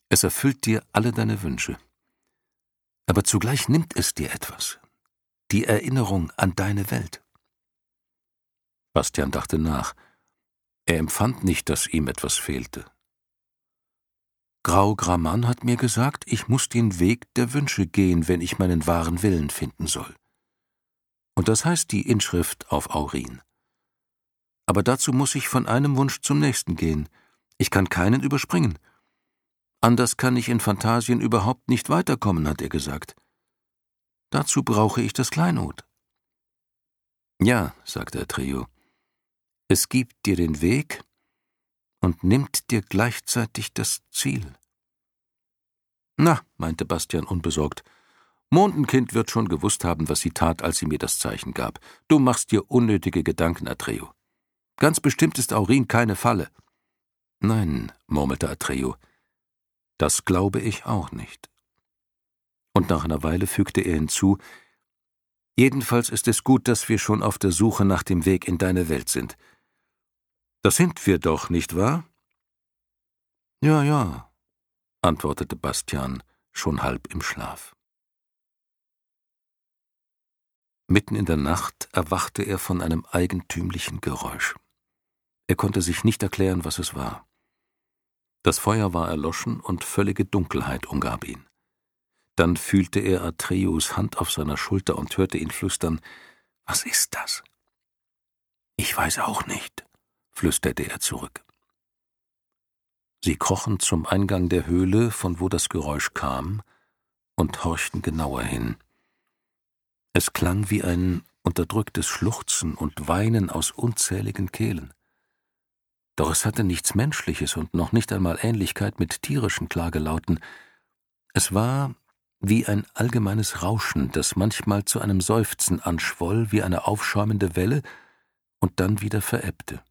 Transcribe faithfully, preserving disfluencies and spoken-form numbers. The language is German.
Es erfüllt dir alle deine Wünsche. Aber zugleich nimmt es dir etwas, die Erinnerung an deine Welt. Bastian dachte nach. Er empfand nicht, dass ihm etwas fehlte. Grau Grammann hat mir gesagt, ich muss den Weg der Wünsche gehen, wenn ich meinen wahren Willen finden soll. Und das heißt die Inschrift auf Aurin. Aber dazu muss ich von einem Wunsch zum nächsten gehen. Ich kann keinen überspringen. Anders kann ich in Phantasien überhaupt nicht weiterkommen, hat er gesagt. Dazu brauche ich das Kleinod. Ja, sagte Atreo, es gibt dir den Weg und nimmt dir gleichzeitig das Ziel. Na, meinte Bastian unbesorgt, Mondenkind wird schon gewusst haben, was sie tat, als sie mir das Zeichen gab. Du machst dir unnötige Gedanken, Atreo. Ganz bestimmt ist Aurin keine Falle. Nein, murmelte Atreo, das glaube ich auch nicht. Und nach einer Weile fügte er hinzu, jedenfalls ist es gut, dass wir schon auf der Suche nach dem Weg in deine Welt sind. Das sind wir doch, nicht wahr? Ja, ja, antwortete Bastian, schon halb im Schlaf. Mitten in der Nacht erwachte er von einem eigentümlichen Geräusch. Er konnte sich nicht erklären, was es war. Das Feuer war erloschen und völlige Dunkelheit umgab ihn. Dann fühlte er Atreus Hand auf seiner Schulter und hörte ihn flüstern, »Was ist das?« »Ich weiß auch nicht«, flüsterte er zurück. Sie krochen zum Eingang der Höhle, von wo das Geräusch kam, und horchten genauer hin. Es klang wie ein unterdrücktes Schluchzen und Weinen aus unzähligen Kehlen. Doch es hatte nichts Menschliches und noch nicht einmal Ähnlichkeit mit tierischen Klagelauten. Es war wie ein allgemeines Rauschen, das manchmal zu einem Seufzen anschwoll wie eine aufschäumende Welle und dann wieder verebbte.